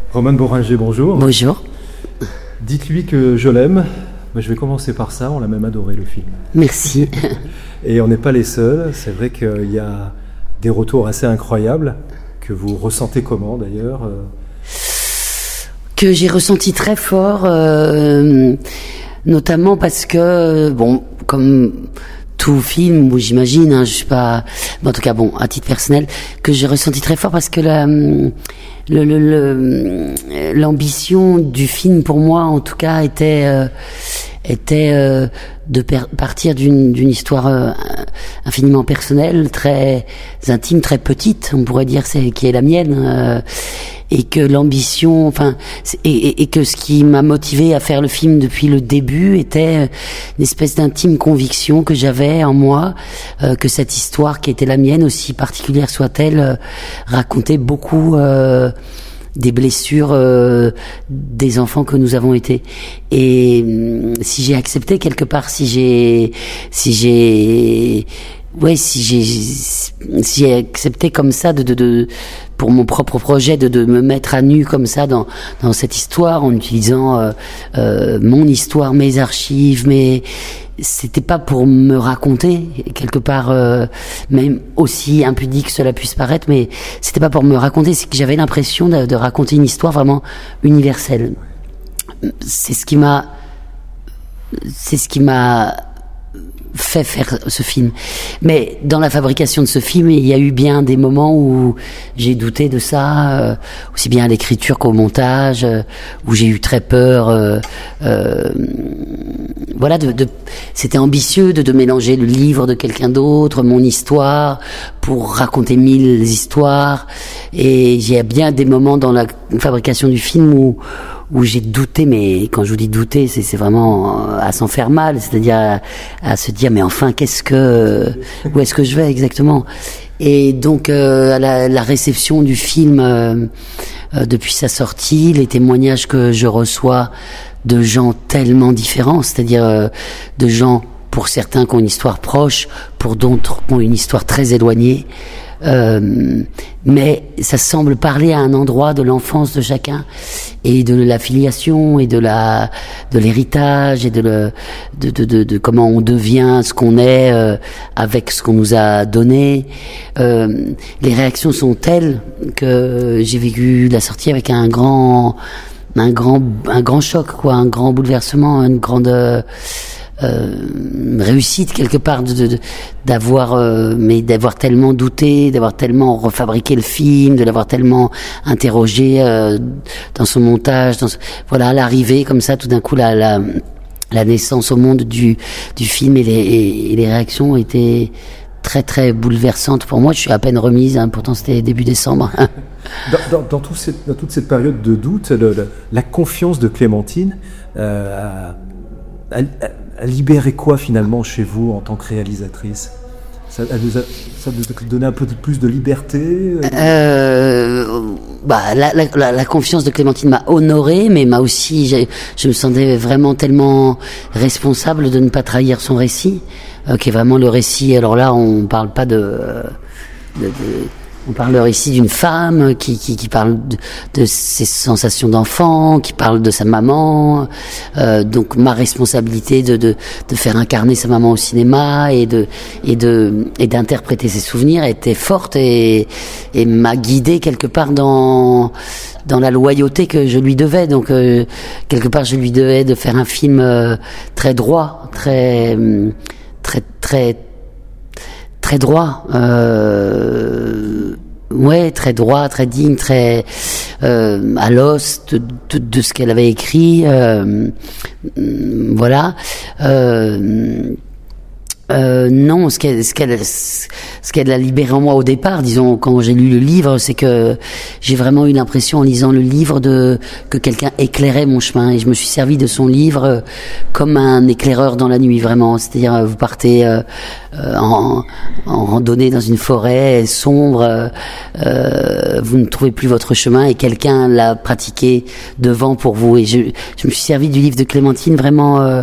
Romane Bohringer, bonjour. Bonjour. Dites-lui que je l'aime. Je vais commencer par ça, on l'a même adoré le film. Merci. Et on n'est pas les seuls, c'est vrai qu'il y a des retours assez incroyables, que vous ressentez comment d'ailleurs Que j'ai ressenti très fort, notamment parce que, comme tout film, où j'imagine, je suis pas, en tout cas à titre personnel, que j'ai ressenti très fort parce que l'ambition du film pour moi, en tout cas, était de partir d'une histoire infiniment personnelle, très intime, très petite, on pourrait dire, qui est la mienne, et que l'ambition, et que ce qui m'a motivé à faire le film depuis le début était une espèce d'intime conviction que j'avais en moi, que cette histoire qui était la mienne, aussi particulière soit-elle, racontait beaucoup des blessures des enfants que nous avons été. Et si j'ai accepté quelque part, si j'ai accepté comme ça pour mon propre projet de me mettre à nu comme ça dans cette histoire en utilisant mon histoire, mes archives, mais c'était pas pour me raconter quelque part, même aussi impudique que cela puisse paraître, mais c'était pas pour me raconter, c'est que j'avais l'impression de raconter une histoire vraiment universelle. C'est ce qui m'a fait faire ce film. Mais dans la fabrication de ce film, il y a eu bien des moments où j'ai douté de ça, aussi bien à l'écriture qu'au montage, où j'ai eu très peur. C'était ambitieux de mélanger le livre de quelqu'un d'autre, mon histoire, pour raconter 1000 histoires. Et il y a bien des moments dans la fabrication du film où j'ai douté, mais quand je vous dis douter, c'est vraiment à s'en faire mal, c'est-à-dire à se dire mais enfin où est-ce que je vais exactement. Et donc la réception du film depuis sa sortie, les témoignages que je reçois de gens tellement différents, c'est-à-dire de gens, pour certains qui ont une histoire proche, pour d'autres qui ont une histoire très éloignée, mais ça semble parler à un endroit de l'enfance de chacun et de la filiation et de l'héritage et de comment on devient ce qu'on est avec ce qu'on nous a donné. Les réactions sont telles que j'ai vécu la sortie avec un grand choc, un grand bouleversement, une grande réussite quelque part d'avoir tellement douté, d'avoir tellement refabriqué le film, de l'avoir tellement interrogé dans son montage, à l'arrivée comme ça tout d'un coup la naissance au monde du film et les réactions étaient très très bouleversantes pour moi. Je suis à peine remise, pourtant c'était début décembre. Dans toute cette période de doute, la confiance de Clémentine a libéré quoi finalement chez vous en tant que réalisatrice ? Ça vous a donné un peu plus de liberté ? La confiance de Clémentine m'a honorée, mais m'a aussi, je me sentais vraiment tellement responsable de ne pas trahir son récit, qui est vraiment le récit. Alors là, on parle pas on parle le récit d'une femme qui parle de ses sensations d'enfant, qui parle de sa maman. Donc ma responsabilité de faire incarner sa maman au cinéma et d'interpréter ses souvenirs était forte et m'a guidée quelque part dans la loyauté que je lui devais. Donc quelque part je lui devais de faire un film très droit, très droit, très droit, très digne, très à l'os de ce qu'elle avait écrit, non, ce qu'elle a libéré en moi au départ, disons, quand j'ai lu le livre, c'est que j'ai vraiment eu l'impression en lisant le livre que quelqu'un éclairait mon chemin, et je me suis servi de son livre comme un éclaireur dans la nuit, vraiment. C'est-à-dire, vous partez en randonnée dans une forêt sombre, vous ne trouvez plus votre chemin et quelqu'un l'a pratiqué devant pour vous. Et je me suis servi du livre de Clémentine vraiment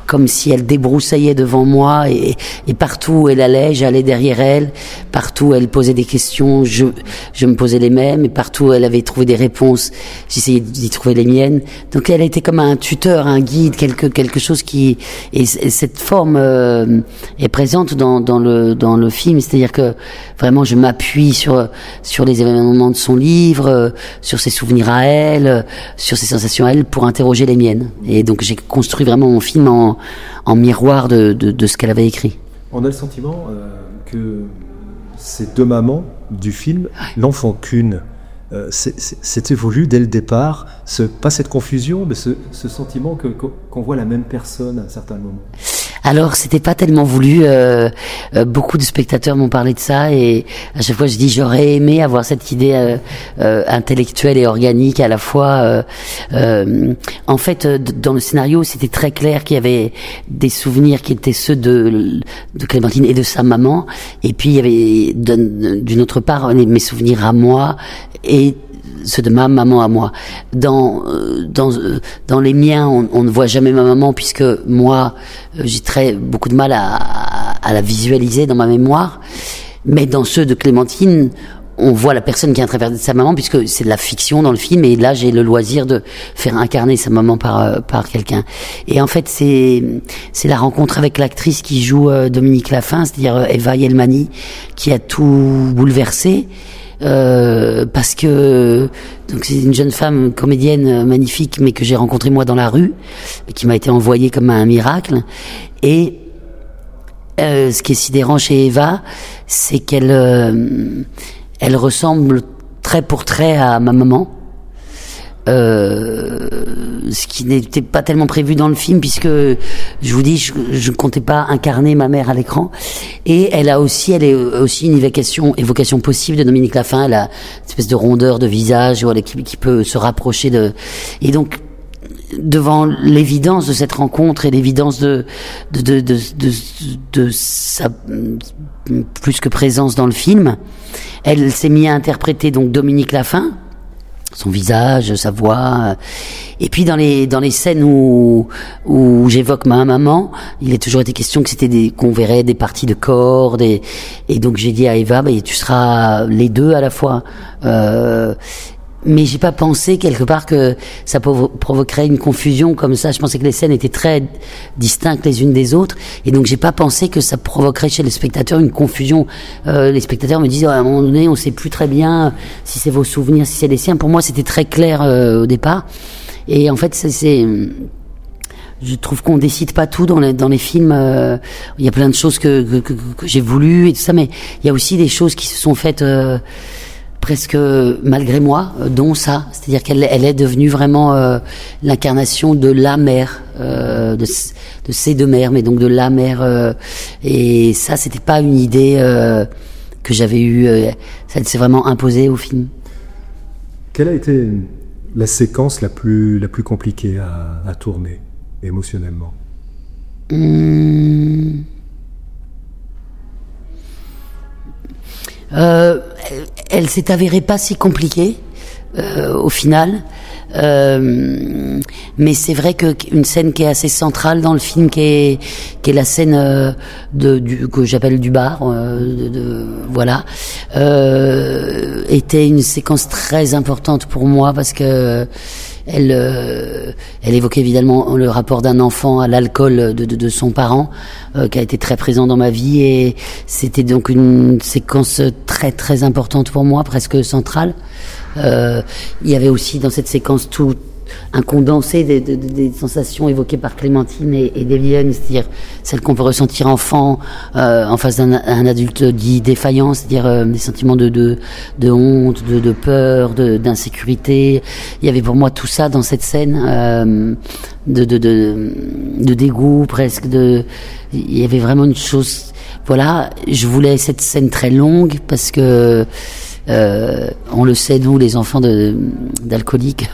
comme si elle débroussaillait devant moi et partout où elle allait, j'allais derrière elle. Partout où elle posait des questions, je me posais les mêmes. Et partout où elle avait trouvé des réponses, j'essayais d'y trouver les miennes. Donc elle était comme un tuteur, un guide, quelque chose qui... Et cette forme est présente dans le film. C'est-à-dire que vraiment je m'appuie sur les événements de son livre, sur ses souvenirs à elle, sur ses sensations à elle pour interroger les miennes. Et donc j'ai construit vraiment mon film en miroir de ce qu'elle avait écrit. On a le sentiment que ces deux mamans du film n'en font qu'une. C'était voulu dès le départ, pas cette confusion, mais ce sentiment qu'on voit la même personne à un certain moment. Alors, c'était pas tellement voulu. Beaucoup de spectateurs m'ont parlé de ça et à chaque fois, je dis j'aurais aimé avoir cette idée intellectuelle et organique à la fois. En fait, dans le scénario, c'était très clair qu'il y avait des souvenirs qui étaient ceux de Clémentine et de sa maman, et puis il y avait d'une autre part mes souvenirs à moi et ceux de ma maman à moi. Dans les miens, on ne voit jamais ma maman puisque moi, j'ai beaucoup de mal à la visualiser dans ma mémoire. Mais dans ceux de Clémentine, on voit la personne qui est en train de sa maman puisque c'est de la fiction dans le film et là j'ai le loisir de faire incarner sa maman par quelqu'un. Et en fait c'est la rencontre avec l'actrice qui joue Dominique Laffin, c'est-à-dire Eva Yelmani, qui a tout bouleversé. Parce que donc c'est une jeune femme comédienne magnifique mais que j'ai rencontrée moi dans la rue qui m'a été envoyée comme un miracle. Et ce qui est sidérant chez Eva, c'est qu'elle elle ressemble trait pour trait à ma maman. Ce qui n'était pas tellement prévu dans le film puisque je vous dis je comptais pas incarner ma mère à l'écran. Et elle est aussi une évocation possible de Dominique Laffin. Elle a une espèce de rondeur de visage qui peut se rapprocher de. Et donc devant l'évidence de cette rencontre et l'évidence de sa plus que présence dans le film, elle s'est mise à interpréter donc Dominique Laffin, son visage, sa voix. Et puis dans les scènes où j'évoque ma maman, il a toujours été question que qu'on verrait des parties de corps, et donc j'ai dit à Eva, tu seras les deux à la fois. Mais j'ai pas pensé quelque part que ça provoquerait une confusion comme ça. Je pensais que les scènes étaient très distinctes les unes des autres, et donc j'ai pas pensé que ça provoquerait chez les spectateurs une confusion. Les spectateurs me disent à un moment donné, on sait plus très bien si c'est vos souvenirs, si c'est les siens. Pour moi, c'était très clair au départ. Et en fait, je trouve qu'on décide pas tout dans les films. Il y a plein de choses que j'ai voulu et tout ça, mais il y a aussi des choses qui se sont faites presque malgré moi, dont ça. C'est-à-dire qu'elle est devenue vraiment l'incarnation de la mère, de ces deux mères, mais donc de la mère. Et ça, c'était pas une idée que j'avais eue. Ça s'est vraiment imposé au film. Quelle a été la séquence la plus compliquée à tourner émotionnellement? Elle s'est avérée pas si compliquée au final, mais c'est vrai qu'une scène qui est assez centrale dans le film, qui est la scène que j'appelle du bar, voilà, était une séquence très importante pour moi parce que elle évoquait évidemment le rapport d'un enfant à l'alcool de son parent, qui a été très présent dans ma vie, et c'était donc une séquence très très importante pour moi, presque centrale. Il y avait aussi dans cette séquence tout un condensé des sensations évoquées par Clémentine et d'Eliane, c'est-à-dire celles qu'on peut ressentir enfant en face d'un adulte dit défaillant, c'est-à-dire des sentiments de honte, de peur, d'insécurité. Il y avait pour moi tout ça dans cette scène, de dégoût presque. Il y avait vraiment une chose. Voilà, je voulais cette scène très longue parce que on le sait, nous, les enfants d'alcooliques,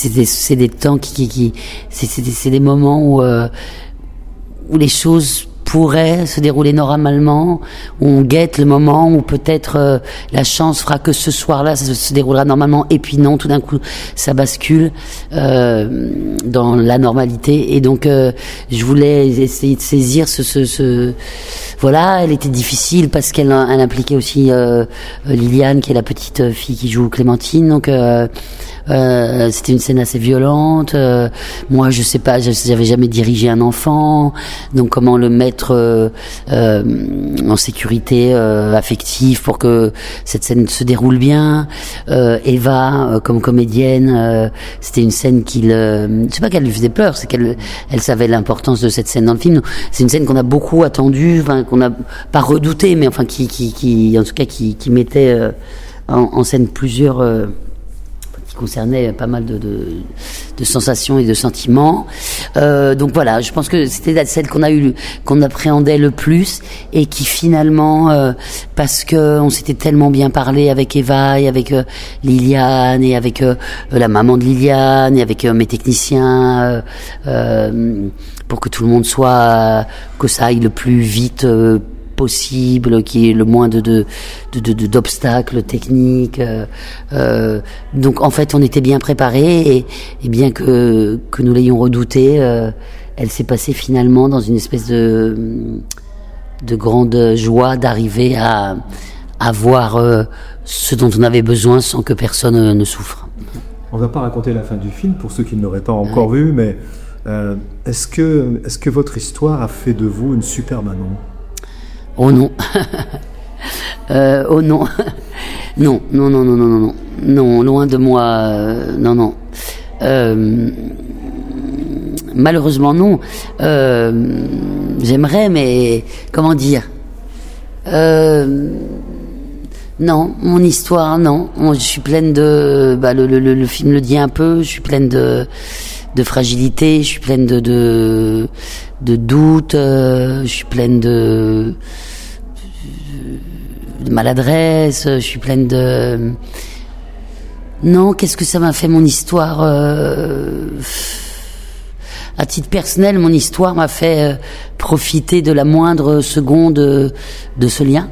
c'est des temps c'est des moments où les choses pourrait se dérouler normalement, où on guette le moment où peut-être la chance fera que ce soir-là ça se déroulera normalement, et puis non, tout d'un coup ça bascule dans la normalité. Et donc je voulais essayer de saisir voilà, elle était difficile parce qu'elle impliquait aussi Liliane, qui est la petite fille qui joue Clémentine, donc c'était une scène assez violente. Moi, je sais pas, j'avais jamais dirigé un enfant, donc comment le mettre en sécurité affective pour que cette scène se déroule bien. Eva, comme comédienne, c'était une scène c'est pas qu'elle lui faisait peur, c'est qu'elle savait l'importance de cette scène dans le film. C'est une scène qu'on a beaucoup attendue, enfin qu'on n'a pas redoutée, mais enfin qui en tout cas qui mettait en scène plusieurs qui concernait pas mal de sensations et de sentiments. Donc voilà, je pense que c'était celle qu'on appréhendait le plus, et qui finalement, parce que on s'était tellement bien parlé avec Eva et avec Liliane et avec la maman de Liliane et avec mes techniciens, pour que tout le monde que ça aille le plus vite possible, qu'il y ait le moins d'obstacles techniques. Donc en fait, on était bien préparés, et bien que nous l'ayons redouté, elle s'est passée finalement dans une espèce de grande joie d'arriver à avoir ce dont on avait besoin sans que personne ne souffre. On ne va pas raconter la fin du film pour ceux qui ne l'auraient pas encore vu, mais est-ce que votre histoire a fait de vous une super maman ? Oh non. Oh non. Non, loin de moi, non. Malheureusement non. J'aimerais, mais comment dire, non, mon histoire, non. Je suis pleine de, le film le dit un peu, je suis pleine de fragilité, je suis pleine de doutes, je suis pleine de maladresse, je suis pleine de... Non, qu'est-ce que ça m'a fait mon histoire à titre personnel, mon histoire m'a fait profiter de la moindre seconde de ce lien.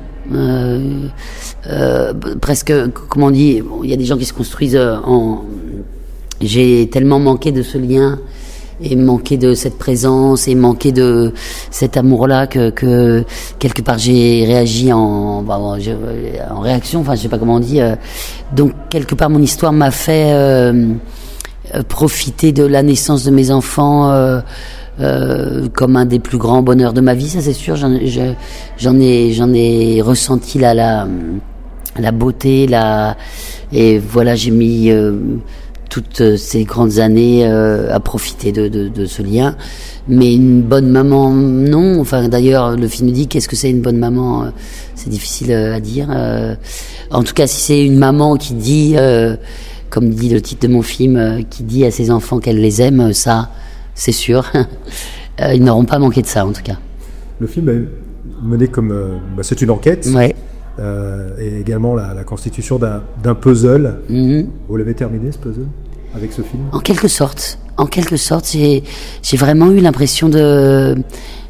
Presque, comment on dit, il y a des gens qui se construisent J'ai tellement manqué de ce lien, et manqué de cette présence, et manqué de cet amour-là que quelque part j'ai réagi en réaction, enfin je sais pas comment on dit. Donc quelque part mon histoire m'a fait profiter de la naissance de mes enfants comme un des plus grands bonheurs de ma vie, ça c'est sûr. J'en ai ressenti la beauté, et voilà, j'ai mis toutes ces grandes années à profiter de ce lien. Mais une bonne maman, non. Enfin, d'ailleurs, le film dit qu'est-ce que c'est une bonne maman, c'est difficile à dire. En tout cas, si c'est une maman qui dit, comme dit le titre de mon film, qui dit à ses enfants qu'elle les aime, ça, c'est sûr. Ils n'auront pas manqué de ça, en tout cas. Le film est mené comme... c'est une enquête. Ouais. Et également la constitution d'un puzzle. Mm-hmm. Vous l'avez terminé, ce puzzle, avec ce film ? En quelque sorte, j'ai vraiment eu l'impression d'un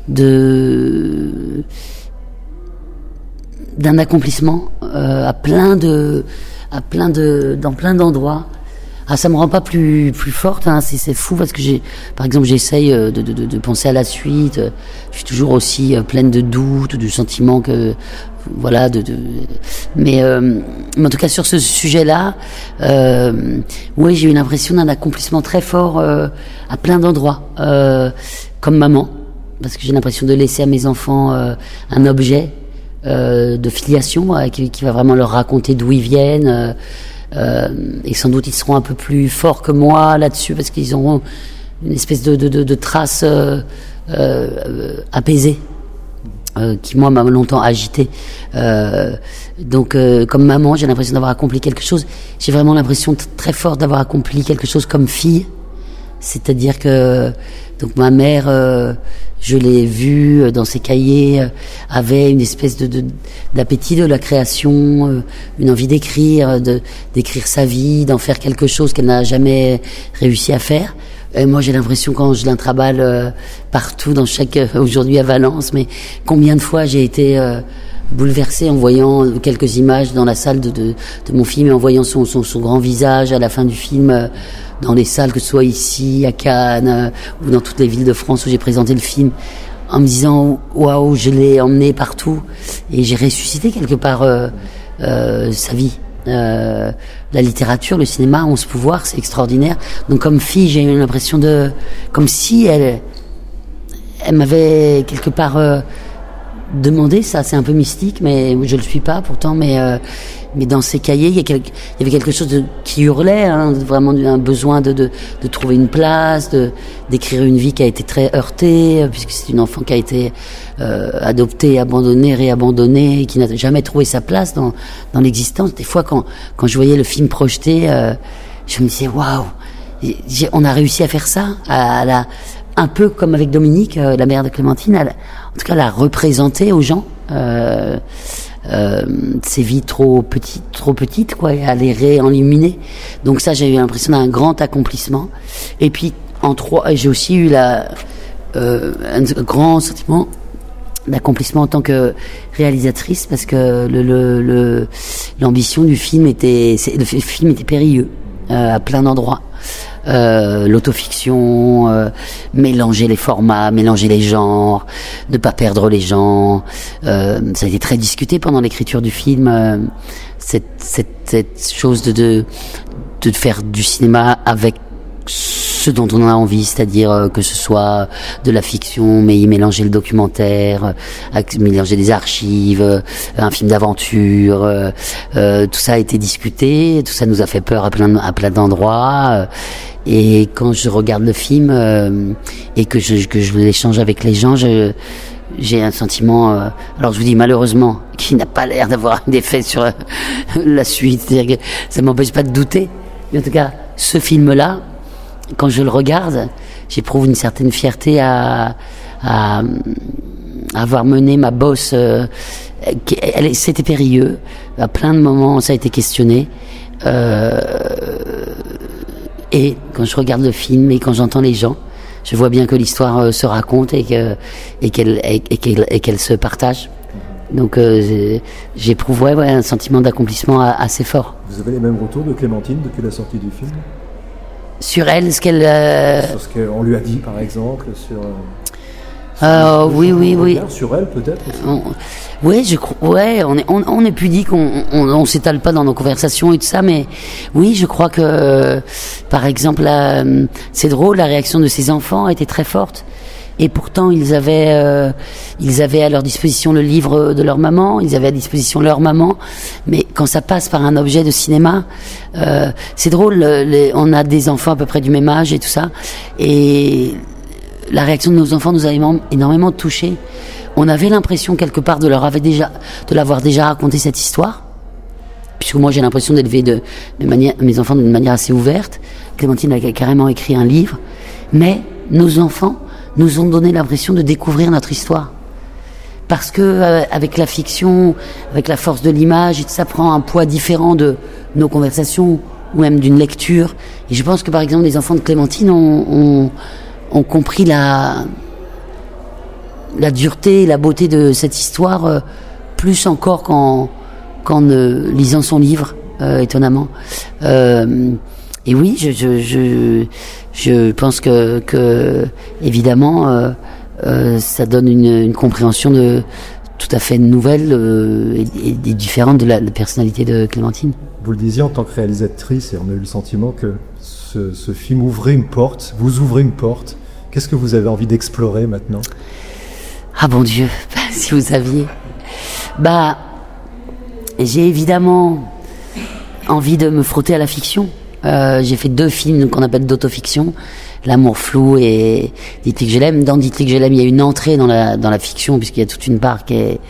accomplissement dans plein d'endroits. Ah, ça me rend pas plus forte, hein. C'est fou parce que par exemple, j'essaye de penser à la suite. Je suis toujours aussi pleine de doutes, de sentiments que, voilà, mais en tout cas sur ce sujet-là, oui, j'ai eu l'impression d'un accomplissement très fort à plein d'endroits, comme maman, parce que j'ai l'impression de laisser à mes enfants un objet de filiation qui va vraiment leur raconter d'où ils viennent. Et sans doute ils seront un peu plus forts que moi là-dessus parce qu'ils auront une espèce de trace apaisée qui moi m'a longtemps agité. Donc comme maman, j'ai l'impression d'avoir accompli quelque chose. J'ai vraiment l'impression très forte d'avoir accompli quelque chose comme fille. C'est-à-dire que donc ma mère, je l'ai vue dans ses cahiers, avait une espèce d'appétit de la création, une envie d'écrire sa vie, d'en faire quelque chose qu'elle n'a jamais réussi à faire. Et moi, j'ai l'impression quand je l'intraballe partout, dans chaque aujourd'hui à Valence, mais combien de fois j'ai été bouleversée en voyant quelques images dans la salle de mon film et en voyant son grand visage à la fin du film dans les salles, que ce soit ici, à Cannes ou dans toutes les villes de France où j'ai présenté le film, en me disant waouh, je l'ai emmené partout et j'ai ressuscité quelque part sa vie. La littérature, le cinéma ont ce pouvoir, c'est extraordinaire. Donc comme fille, j'ai eu l'impression comme si elle m'avait quelque part demandé ça. C'est un peu mystique, mais je le suis pas pourtant. Mais dans ces cahiers, il y avait quelque chose qui hurlait, hein, vraiment un besoin de trouver une place, d'écrire une vie qui a été très heurtée, puisque c'est une enfant qui a été adoptée, abandonnée, réabandonnée, et qui n'a jamais trouvé sa place dans l'existence. Des fois, quand je voyais le film projeté, je me disais waouh, on a réussi à faire ça, un peu comme avec Dominique, la mère de Clémentine, en tout cas la représenter aux gens. Ces vies trop petites quoi, et à les réenluminer. Donc ça, j'ai eu l'impression d'un grand accomplissement. Et puis j'ai aussi eu un grand sentiment d'accomplissement en tant que réalisatrice, parce que l'ambition du film était périlleux à plein d'endroits. L'autofiction, mélanger les formats, mélanger les genres, ne pas perdre les gens. Ça a été très discuté pendant l'écriture du film. Cette chose de faire du cinéma avec ce dont on a envie, c'est-à-dire que ce soit de la fiction, mais y mélanger le documentaire, mélanger des archives, un film d'aventure, tout ça a été discuté, tout ça nous a fait peur à plein d'endroits. Et quand je regarde le film et que je l'échange avec les gens, j'ai un sentiment, alors je vous dis malheureusement, qui n'a pas l'air d'avoir d'effet sur la suite, c'est-à-dire que ça m'empêche pas de douter. Mais en tout cas, ce film-là, quand je le regarde, j'éprouve une certaine fierté à avoir mené ma bosse. C'était périlleux. À plein de moments, ça a été questionné. Et quand je regarde le film et quand j'entends les gens, je vois bien que l'histoire se raconte et qu'elle se partage. Donc j'éprouve un sentiment d'accomplissement assez fort. Vous avez les mêmes retours de Clémentine depuis la sortie du film ? Sur elle, ce qu'elle... Sur ce qu'on lui a dit, par exemple, sur oui. Sur elle, peut-être aussi. Oui, je crois. Ouais, on est pudique, on s'étale pas dans nos conversations et tout ça, mais oui, je crois que, par exemple, c'est drôle, la réaction de ses enfants était très forte. Et pourtant, ils avaient à leur disposition le livre de leur maman, ils avaient à disposition leur maman. Mais quand ça passe par un objet de cinéma, c'est drôle. On a des enfants à peu près du même âge et tout ça, et la réaction de nos enfants nous a énormément touchés. On avait l'impression quelque part de l'avoir déjà raconté cette histoire, puisque moi j'ai l'impression d'élever mes enfants d'une manière assez ouverte. Clémentine a carrément écrit un livre, mais nos enfants nous ont donné l'impression de découvrir notre histoire. Parce que avec la fiction, avec la force de l'image, ça prend un poids différent de nos conversations ou même d'une lecture. Et je pense que par exemple les enfants de Clémentine ont compris la dureté et la beauté de cette histoire plus encore qu'en lisant son livre, étonnamment. Et oui, je pense que évidemment, ça donne une compréhension tout à fait nouvelle et différente de la personnalité de Clémentine. Vous le disiez en tant que réalisatrice, et on a eu le sentiment que ce film ouvrait une porte, vous ouvrez une porte. Qu'est-ce que vous avez envie d'explorer maintenant ? Ah bon Dieu, si vous saviez. J'ai évidemment envie de me frotter à la fiction. J'ai fait 2 films qu'on appelle d'autofiction, L'amour flou et Dites-lui que je l'aime. Dans Dites-lui que je l'aime, il y a une entrée dans la fiction, puisqu'il y a toute une part qui est...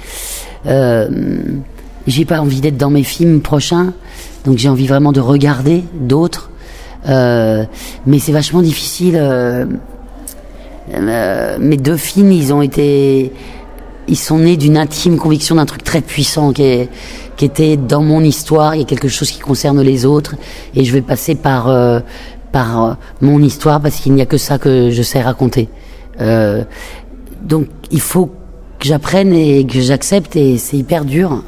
j'ai pas envie d'être dans mes films prochains, donc j'ai envie vraiment de regarder d'autres. Mais c'est vachement difficile. Mes 2 films, ils sont nés d'une intime conviction d'un truc très puissant qui était dans mon histoire. Il y a quelque chose qui concerne les autres, et je vais passer par par mon histoire, parce qu'il n'y a que ça que je sais raconter. Donc il faut que j'apprenne et que j'accepte, et c'est hyper dur,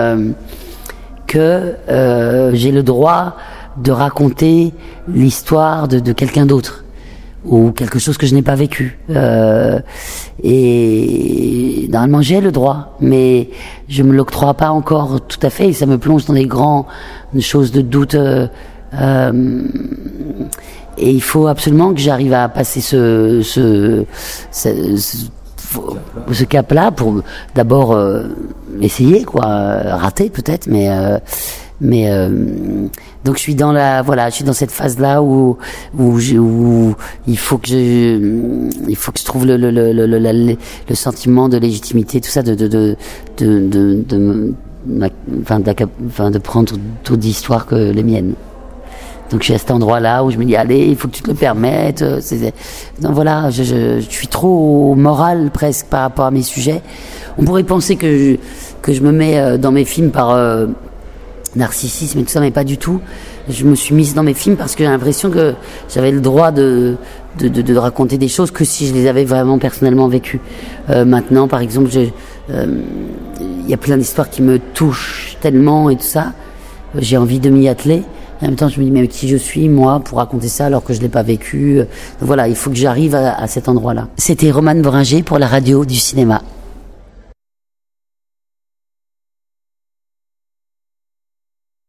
que j'ai le droit de raconter l'histoire de quelqu'un d'autre, ou quelque chose que je n'ai pas vécu. Et normalement j'ai le droit, mais je me l'octroie pas encore tout à fait, et ça me plonge dans des grandes choses de doute. Et il faut absolument que j'arrive à passer ce cap-là pour d'abord essayer, rater peut-être, mais donc je suis dans cette phase-là où il faut que je trouve le sentiment de légitimité, tout ça, de prendre d'autres histoires que les miennes. Donc je suis à cet endroit-là où je me dis, allez, il faut que tu te le permettes. Donc voilà, je suis trop moral presque par rapport à mes sujets. On pourrait penser que je me mets dans mes films par narcissisme et tout ça, mais pas du tout. Je me suis mise dans mes films parce que j'ai l'impression que j'avais le droit de raconter des choses que si je les avais vraiment personnellement vécues. Maintenant, par exemple, il y a plein d'histoires qui me touchent tellement et tout ça. J'ai envie de m'y atteler. En même temps, je me dis, mais qui je suis, moi, pour raconter ça alors que je l'ai pas vécu. Donc voilà, il faut que j'arrive à cet endroit-là. C'était Romane Boringer pour la radio du cinéma.